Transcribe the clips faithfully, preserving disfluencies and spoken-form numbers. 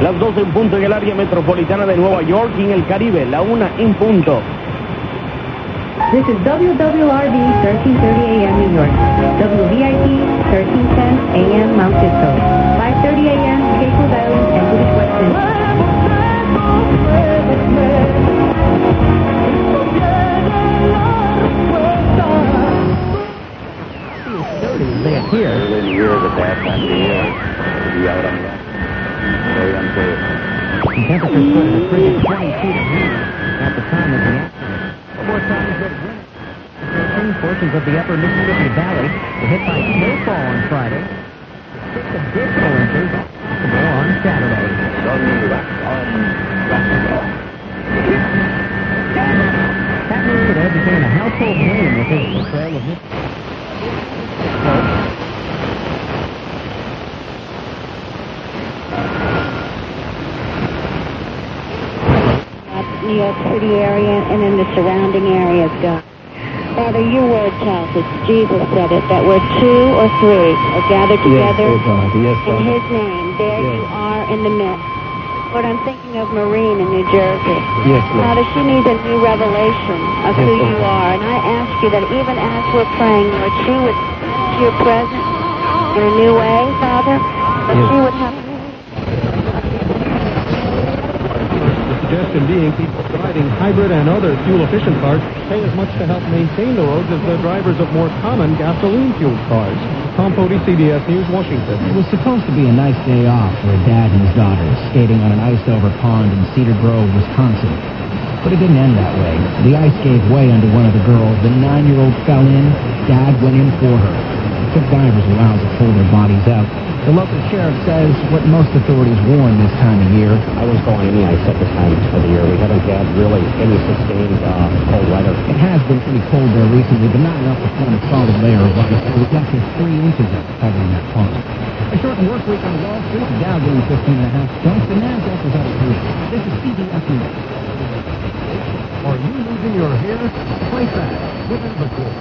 Las dos en punto en el área metropolitana de Nueva York y en el Caribe, la una en punto. This is W W R D thirteen thirty A M New York, W V I P thirteen ten A M Mount Kisco, five thirty A M Quaker Valley and British West Indies. Here. Early in the year, the bad time of the year, to be out on the very unfair. The temperature stood at a frigid twenty feet of heat at the time of the accident. Four times that wind portions of the upper Mississippi Valley were hit by snowfall on Friday. Six additional inches possible on Saturday. Pat Mesquita became a household name with his portrayal of Mississippi. New York City area and in the surrounding areas, God. Father, your word tells us, Jesus said it, that where two or three are gathered together yes, oh God. Yes, in His name, there yes. you are in the midst. Lord, I'm thinking of Maureen in New Jersey. Yes, Lord. Father, she needs a new revelation of yes, who Lord. you are. And I ask you that even as we're praying, Lord, she would sense your presence in a new way, Father, that yes. she would have... Suggestion being people driving hybrid and other fuel-efficient cars pay as much to help maintain the roads as the drivers of more common gasoline-fueled cars. Tom Pody, C B S News, Washington. It was supposed to be a nice day off for a dad and his daughters skating on an ice-over pond in Cedar Grove, Wisconsin. But it didn't end that way. The ice gave way under one of the girls. The nine-year-old fell in. Dad went in for her. It took divers a while to pull their bodies out. The local sheriff says what most authorities warn this time of year. I was going any ice at this time of the year. We haven't had really any sustained uh, cold weather. It has been pretty cold there recently, but not enough to form a solid layer of ice. So we've got just three inches of it covering that pond. A shortened work week on Wall Street. The Dow gained fifteen and a half points. The Nasdaq was up three. This is C B S News. Are you losing your hair? Play fast with Evercore.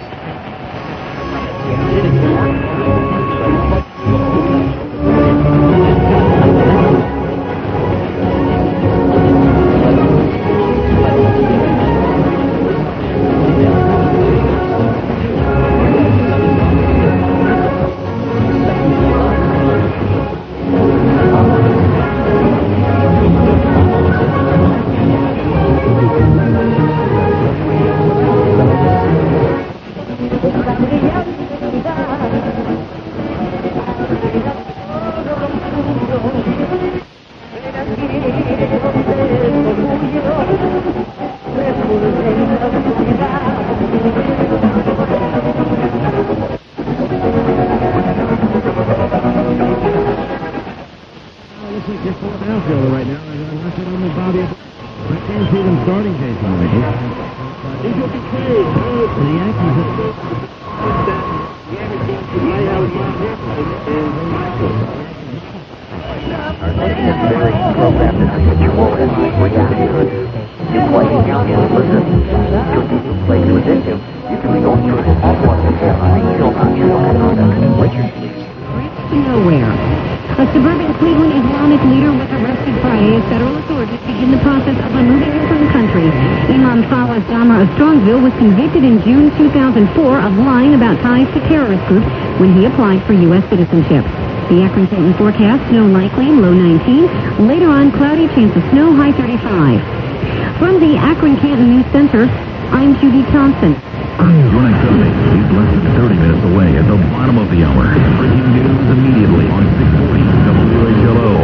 Right now, I'm watching on the Bobby. I can't see them starting Jason Michael. He's going to be crazy. The Yankees have Our nation is very programmed to habitual and reactive. You play down in listen to the plays within you. You can go through all what they have. Feel not feel Richard. Nowhere. A suburban Cleveland Islamic leader was arrested Friday as federal authorities begin the process of removing him from the country. Imam Fawaz Dahmer of Strongsville was convicted in June two thousand four of lying about ties to terrorist groups when he applied for U S citizenship. The Akron-Canton forecast, snow likely, low nineteen. Later on, cloudy, chance of snow, high thirty-five. From the Akron-Canton News Center, I'm Judy Thompson. Your next update is less than thirty minutes away at the bottom of the hour. Breaking news immediately on six forty W H L O.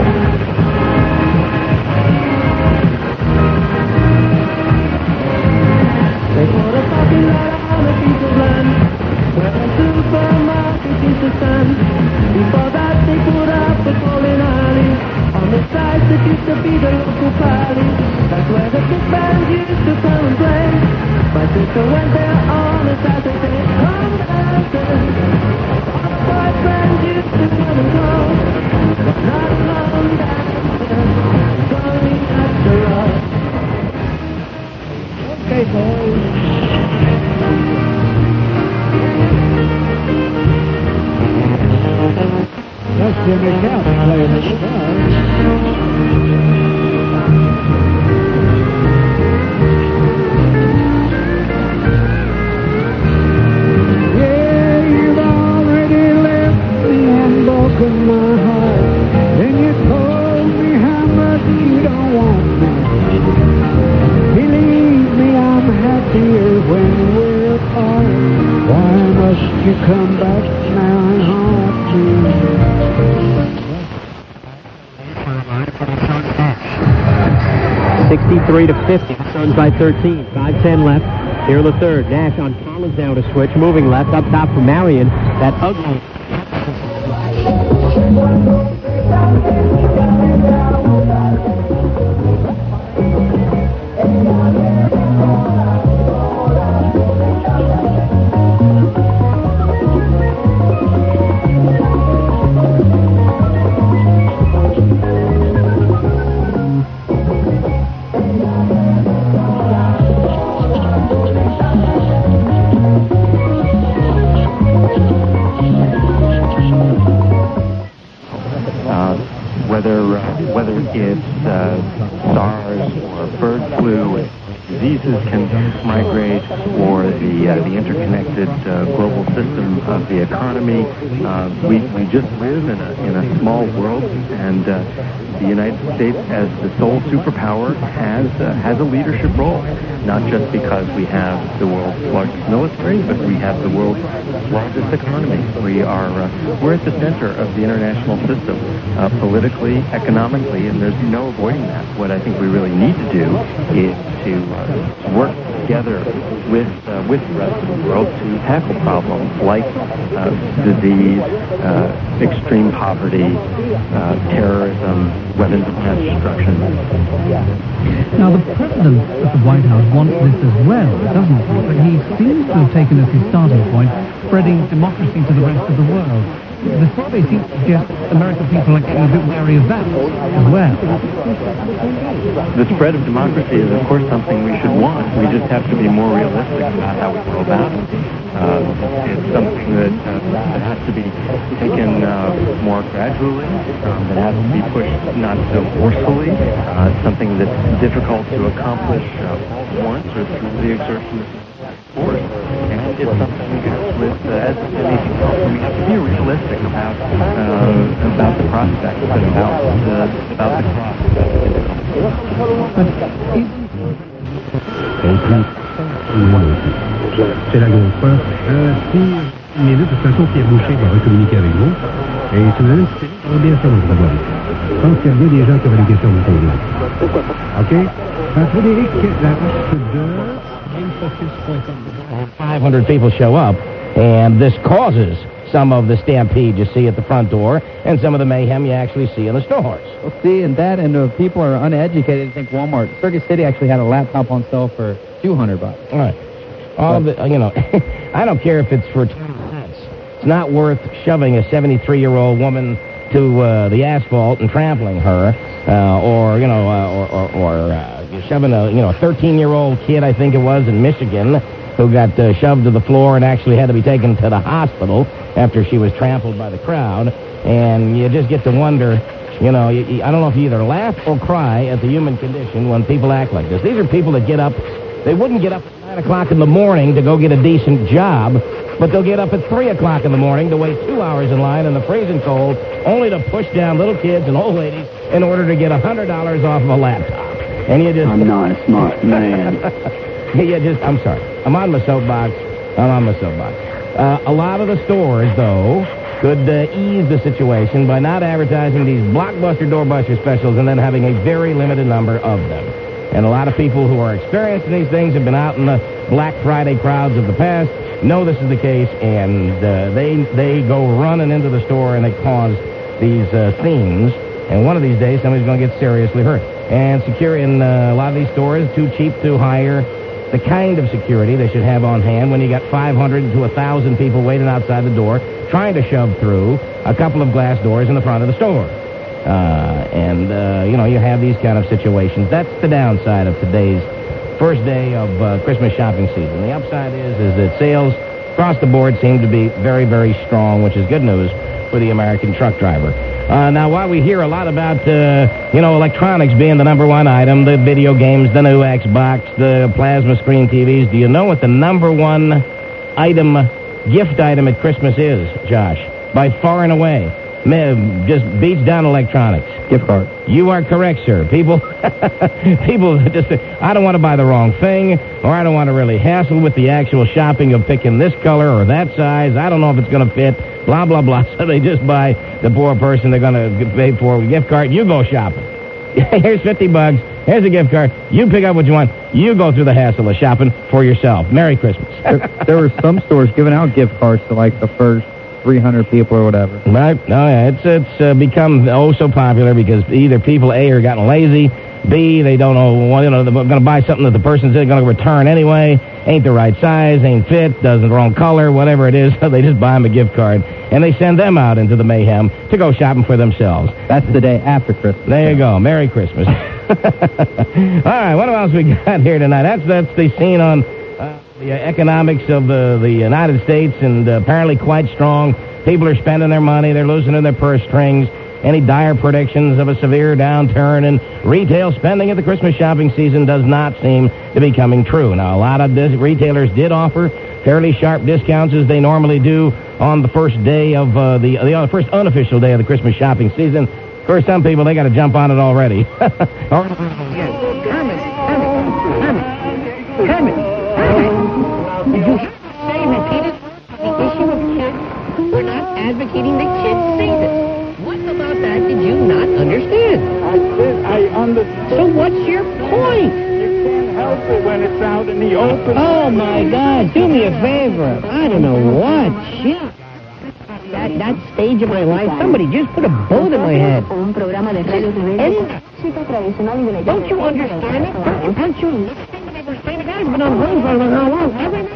They put a fucking light on a piece of land where a supermarket used to stand. Before that they put up a bowling alley on the side that used to be the local party. That's where the big bands used to come and play. My sister went there on a Saturday. Come dancing. All the boyfriends used to come and go, but not alone dancing. Going after us. Okay, boys. That's Jimmy Couch playing the guitar. you come back smiling hard to sixty-three to fifty. Suns by thirteen. five ten left. Here in the third. Nash on Collins now to switch. Moving left. Up top for Marion. That ugly. Whether it's uh, SARS or bird flu, diseases can migrate, or the uh, the interconnected uh, global system of the economy. Uh, we we just live in a in a small world, and uh, the United States, as the sole superpower, has uh, has a leadership role. Not just because we have the world's largest military, but we have the world's largest economy. We are uh, we're at the center of the international system, uh, politically, economically, and there's no avoiding that. What I think we really need to do is to uh, work together with uh, with the rest of the world to tackle problems like uh, disease, uh, extreme poverty, uh, terrorism, weapons of mass destruction. Now, the president at the White House wants this as well, doesn't he? But he seems to have taken as his starting point spreading democracy to the rest of the world. The survey seems to suggest American people are getting a bit wary of that as well. The spread of democracy is, of course, something we should want. We just have to be more realistic about how we go about it. Uh, it's something that, uh, that has to be taken uh, more gradually, um, that has to be pushed not so forcefully. Uh, it's something that's difficult to accomplish uh, all at once or through the exertion of force. And it's something that, with uh, as anything else, we have to be realistic about uh, about the prospects and about the about the cross. C'est la gonfleur. Euh, si une minute, de toute façon, Pierre Boucher va communiquer avec vous. Et si vous avez une question, ça va bien sûr notre avoir. Je pense qu'il y a bien des gens qui auraient des questions à vous poser. OK? Euh, Frédéric, la marche de GameFocus dot com. five hundred people show up, and this causes some of the stampede you see at the front door and some of the mayhem you actually see in the stores. Well, see, and that, and uh, people are uneducated. I think Walmart, Circuit City actually had a laptop on sale for two hundred bucks. All right. All of it, you know, I don't care if it's for twenty cents. It's not worth shoving a seventy-three-year-old woman to uh, the asphalt and trampling her, uh, or, you know, uh, or, or, or uh, shoving a, you know, a thirteen-year-old kid, I think it was, in Michigan, who got uh, shoved to the floor and actually had to be taken to the hospital after she was trampled by the crowd. And you just get to wonder, you know, you, you, I don't know if you either laugh or cry at the human condition when people act like this. These are people that get up. They wouldn't get up at nine o'clock in the morning to go get a decent job, but they'll get up at three o'clock in the morning to wait two hours in line in the freezing cold, only to push down little kids and old ladies in order to get one hundred dollars off of a laptop. And you just... I'm not a smart man. you just... I'm sorry. I'm on my soapbox. I'm on my soapbox. Uh, a lot of the stores, though, could uh, ease the situation by not advertising these blockbuster doorbuster specials and then having a very limited number of them. And a lot of people who are experienced in these things have been out in the Black Friday crowds of the past, know this is the case, and uh, they they go running into the store and they cause these uh, scenes. And one of these days, somebody's going to get seriously hurt. And security in uh, a lot of these stores, too cheap to hire the kind of security they should have on hand when you got five hundred to one thousand people waiting outside the door trying to shove through a couple of glass doors in the front of the store. Uh, and, uh, you know, you have these kind of situations. That's the downside of today's first day of uh, Christmas shopping season. The upside is, is that sales across the board seem to be very, very strong, which is good news for the American truck driver. Uh, now, while we hear a lot about, uh, you know, electronics being the number one item, the video games, the new Xbox, the plasma screen T Vs, do you know what the number one item, gift item at Christmas is, Josh? By far and away. man, just beats down electronics. Gift card. You are correct, sir. People, people just, I don't want to buy the wrong thing, or I don't want to really hassle with the actual shopping of picking this color or that size. I don't know if it's going to fit, blah, blah, blah. So they just buy the poor person they're going to pay for a gift card. You go shopping. Here's fifty bucks. Here's a gift card. You pick up what you want. You go through the hassle of shopping for yourself. Merry Christmas. there, there were some stores giving out gift cards to like the first three hundred people or whatever. Right. No, yeah, it's it's uh, become oh so popular because either people A are gotten lazy, B they don't know, well, you know, they're going to buy something that the person's going to return anyway, ain't the right size, ain't fit, doesn't the wrong color, whatever it is. So they just buy them a gift card and they send them out into the mayhem to go shopping for themselves. That's the day after Christmas. There you go. Merry Christmas. All right. What else we got here tonight? That's that's the scene on. Uh, The uh, economics of the, the United States, and uh, apparently quite strong. People are spending their money. They're loosening their purse strings. Any dire predictions of a severe downturn in retail spending at the Christmas shopping season does not seem to be coming true. Now, a lot of dis- retailers did offer fairly sharp discounts as they normally do on the first day of uh, the, the uh, first unofficial day of the Christmas shopping season. For some people, they got to jump on it already. Or- Herman, Herman, Herman, Herman. Did you say repeated the issue of kids? We're not advocating that kids say this. What about that did you not understand? I did. I understand. So what's your point? You can't help it when it's out in the open. Oh, my God. Do me a favor. I don't know what. Shit. That, that stage of my life, somebody just put a bullet in my head. Eddie, don't you understand it? Don't, don't you listen? I've been on the phone for how long?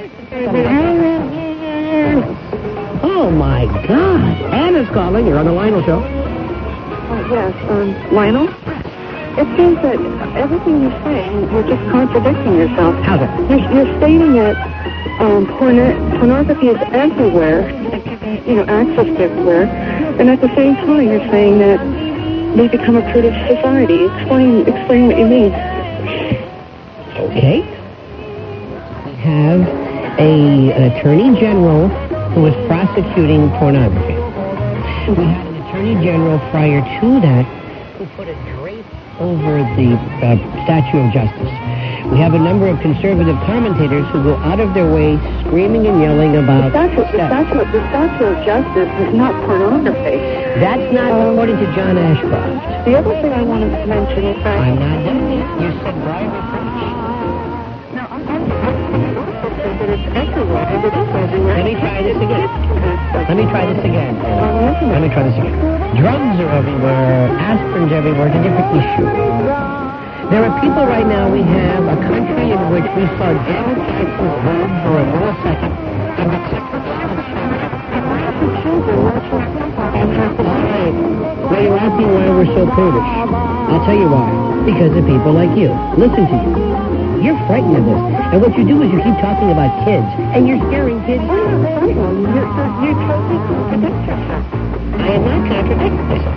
Oh, my God. Anna's calling. You're on the Lionel Show. Uh, yes, um, Lionel? It seems that everything you're saying, you're just contradicting yourself. How's it? You're, you're stating that um, porno- pornography is everywhere, you know, access to everywhere, and at the same time you're saying that they become a part of society. Explain, explain what you mean. Okay. We have a, an attorney general who was prosecuting pornography. We had an attorney general prior to that who put a drape over the uh, Statue of Justice. We have a number of conservative commentators who go out of their way screaming and yelling about... The statue, the statue, the statue of Justice is not pornography. That's not um, according to John Ashcroft. The other thing I wanted to mention is that... I'm not done yet. You said bribery. No, I'm, I'm, I'm also saying that it's everywhere. It's everywhere. Let me try this again. Let me try this again. Let me try this again. Drugs are everywhere. Aspirin's everywhere. It's a different issue. There are people right now, we have a country in which we saw Janet Jackson's boob for a millisecond. Alright. Now you're asking why we're so prudish. I'll tell you why. Because of people like you. Listen to you. You're frightened of this. And what you do is you keep talking about kids. And you're scaring kids. You're, you're, you're totally contradicting yourself. I am not contradicting myself.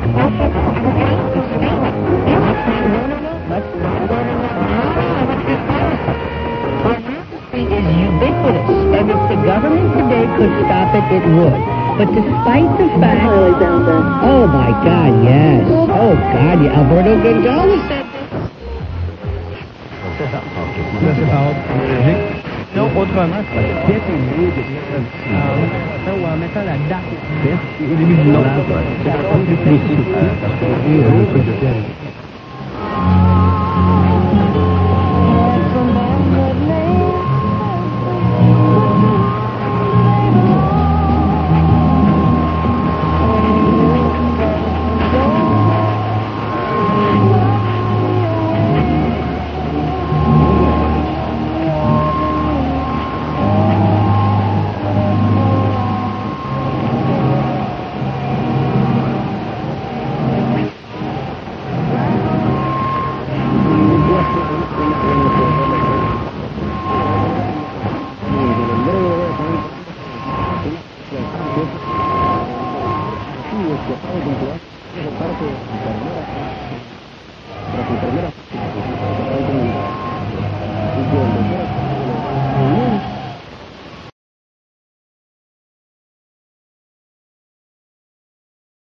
Pornography is ubiquitous, and if the government today could stop it, it would. But despite the fact... Oh, my God, yes. Oh, God, yeah. Alberto Gonzalez said Non, autrement, c'est pièce et lieu de ça ou en mettant la date pièce et au début du nom. C'est pas plus précis. Parce que oui, le truc de pièce.